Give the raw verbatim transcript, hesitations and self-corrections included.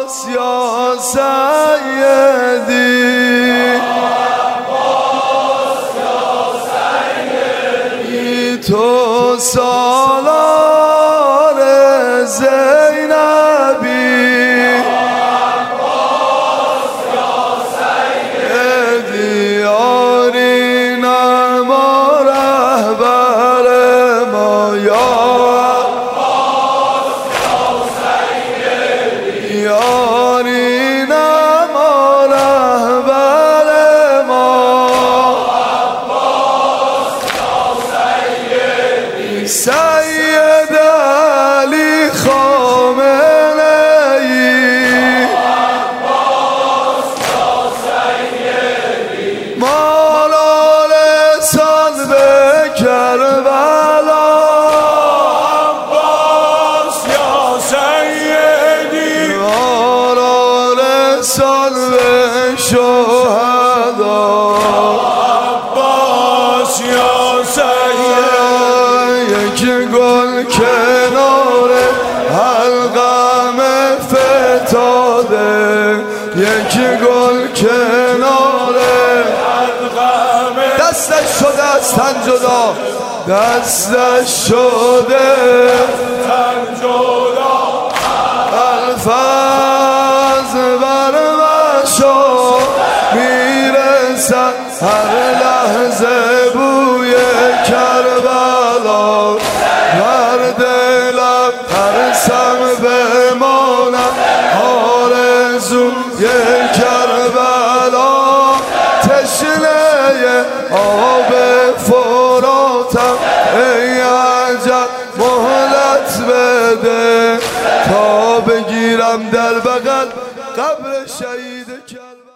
عباس یا سیدی تو سالار زینبی عباس یا سیدی یاری نما رهبر ما یا عباس یا سیدی یاری نما رهبر ما سید علی خامنه‌ای عباس یا سیدی ما را رسان به کربلا عباس یا سیدی ما را رسان به شهدا عباس یا سیدی یک گل کنار حلقم فتاده یک گل کنار حلقم دستش شده از تن جدا دستش شده تن جدا الفاظ بر مشا میرسد هر لحظه بوی کربلا هر دلم ترسم بمانم آرزوی کربلا تشنه آب فراتم ای عجب مهلت بده تا بگیرم در بغل قبر شهید کربلا.